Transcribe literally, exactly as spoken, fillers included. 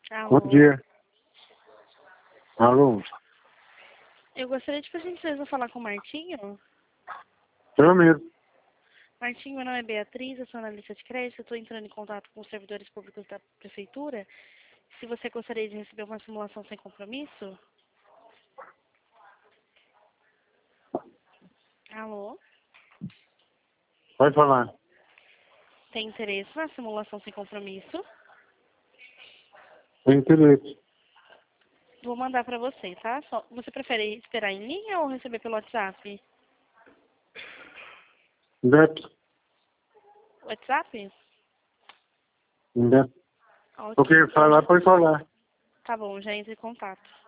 Alô? Bom dia. Alô? Eu gostaria de, por gentileza, falar com o Martinho. Eu mesmo. Martinho, meu nome é Beatriz, eu sou analista de crédito, eu estou entrando em contato com os servidores públicos da prefeitura. Se você gostaria de receber uma simulação sem compromisso? Alô? Pode falar. Tem interesse na simulação sem compromisso? Tem interesse. Vou mandar para você, tá? Só, você prefere esperar em linha ou receber pelo WhatsApp? Neto. WhatsApp? Neto. Ok. Ok, falar, pode falar. Tá bom, já entro em contato.